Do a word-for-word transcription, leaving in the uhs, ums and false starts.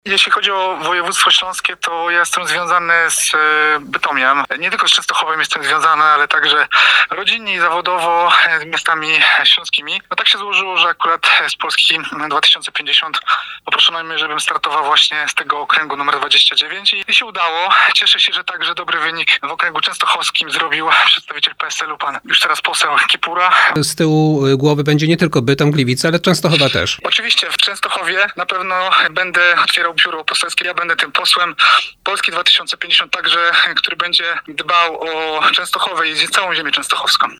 Jeśli chodzi o województwo śląskie, to ja jestem związany z Bytomiem. Nie tylko z Częstochowem jestem związany, ale także rodzinnie i zawodowo z miastami śląskimi. No tak się złożyło, że akurat z Polski dwa tysiące pięćdziesiąt poproszono mnie, żebym startował właśnie z tego okręgu numer dwadzieścia dziewięć i się udało. Cieszę się, że także dobry wynik w okręgu częstochowskim zrobił przedstawiciel P S L u, pan już teraz poseł Kipura. Z tyłu głowy będzie nie tylko Bytom, Gliwice, ale Częstochowa też. Oczywiście w Częstochowie na pewno będę otwierał biuro poselskie, ja będę tym posłem Polski dwa tysiące pięćdziesiąt także, który będzie dbał o Częstochowę i całą ziemię częstochowską.